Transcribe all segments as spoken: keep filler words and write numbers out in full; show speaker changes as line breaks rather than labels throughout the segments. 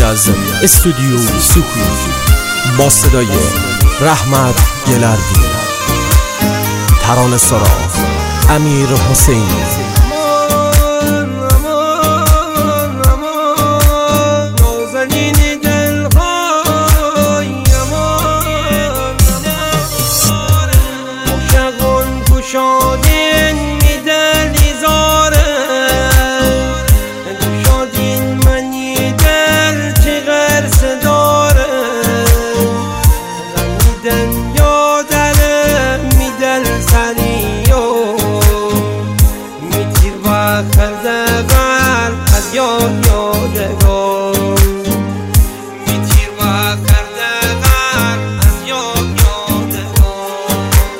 کاری از استودیو سکوت با صدای رحمت گلردی، ترانه سرا امیر حسینی.
شادین میدلی زاره شادین منی دل چه غرس داره میدن یادره میدل سریو میتیر و خرده غر از یاد یادگار میتیر و خرده غر از یاد یادگار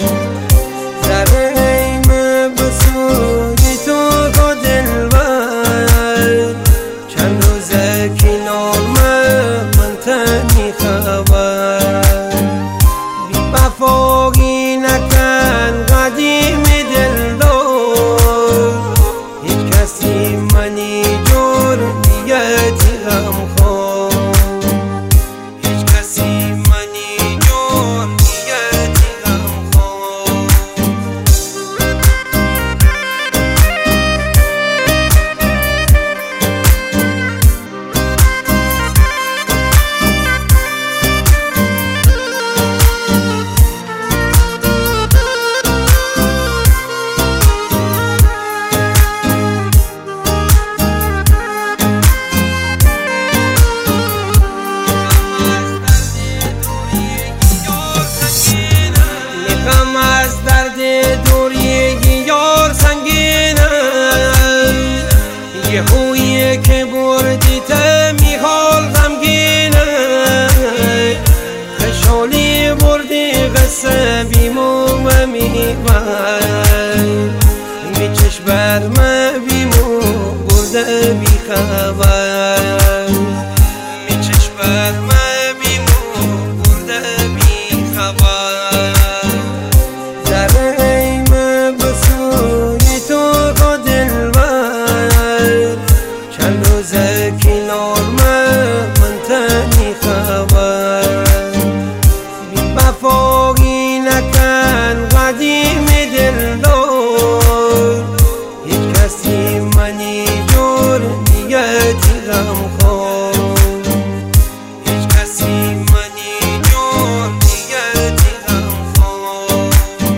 وفاقی نکن قدیم دل دار، هیچ کسی منی جور نیتی غم خواه، هیچ کسی منی جور نیتی غم خواه. از درد دوریگی یار سنگینه، یه خویه که بردی ته میحال غمگینه، خشالی بردی قصه بیمو و میبر میچش برمه بیمو برده بی خبر میچش برمه بیمو برده بی خبر. وفاقی نکن قدیم دل دار، هیچ کسی منی جور نیتی غم خواه، هیچ کسی منی جور نیتی غم خواه.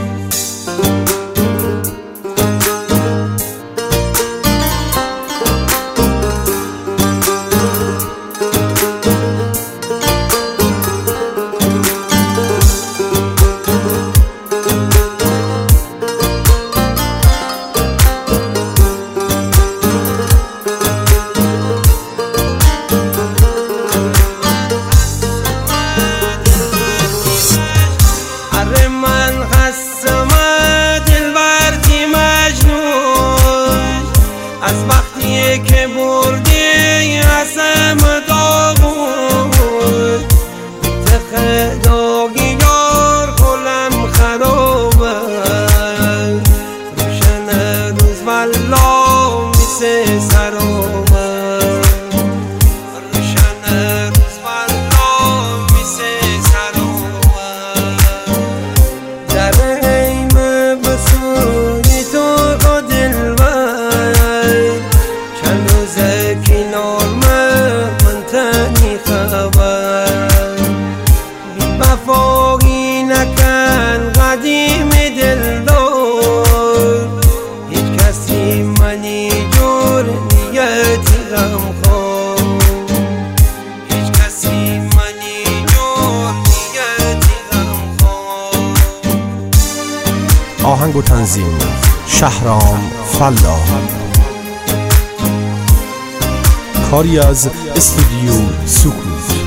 از وقتی که بردی رسم داغون تخ داغی یار کلم خرابه، روشن روز والله میسه سرابه، روشن روز والله میسه سرابه. در ایم بسوی تو قدل وفاقی نکن قدیم دل دار، هیچ کسی منی جور نیتی غم خواه، هیچ کسی منی جور نیتی غم خواه.
آهنگ و تنظیم شهرام فلاح، کاری از استودیو سکوت.